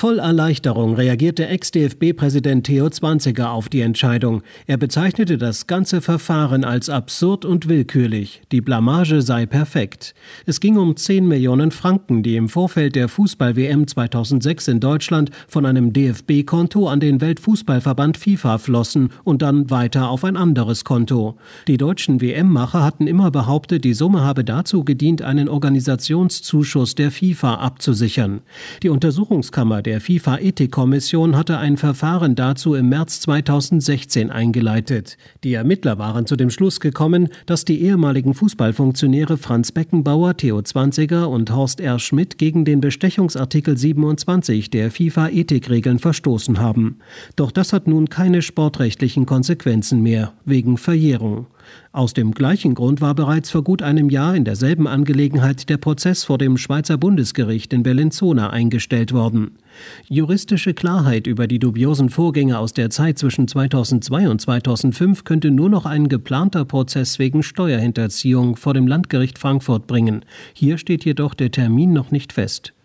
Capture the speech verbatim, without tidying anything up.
Voll Erleichterung reagierte Ex-D F B-Präsident Theo Zwanziger auf die Entscheidung. Er bezeichnete das ganze Verfahren als absurd und willkürlich. Die Blamage sei perfekt. Es ging um zehn Millionen Franken, die im Vorfeld der Fußball-W M zweitausendsechs in Deutschland von einem D F B-Konto an den Weltfußballverband FIFA flossen und dann weiter auf ein anderes Konto. Die deutschen W M-Macher hatten immer behauptet, die Summe habe dazu gedient, einen Organisationszuschuss der FIFA abzusichern. Die Untersuchungskammer der FIFA-Ethikkommission hatte ein Verfahren dazu im März zweitausendsechzehn eingeleitet. Die Ermittler waren zu dem Schluss gekommen, dass die ehemaligen Fußballfunktionäre Franz Beckenbauer, Theo Zwanziger und Horst R. Schmidt gegen den Bestechungsartikel siebenundzwanzig der FIFA-Ethikregeln verstoßen haben. Doch das hat nun keine sportrechtlichen Konsequenzen mehr, wegen Verjährung. Aus dem gleichen Grund war bereits vor gut einem Jahr in derselben Angelegenheit der Prozess vor dem Schweizer Bundesgericht in Bellinzona eingestellt worden. Juristische Klarheit über die dubiosen Vorgänge aus der Zeit zwischen zweitausendzwei und zweitausendfünf könnte nur noch ein geplanter Prozess wegen Steuerhinterziehung vor dem Landgericht Frankfurt bringen. Hier steht jedoch der Termin noch nicht fest.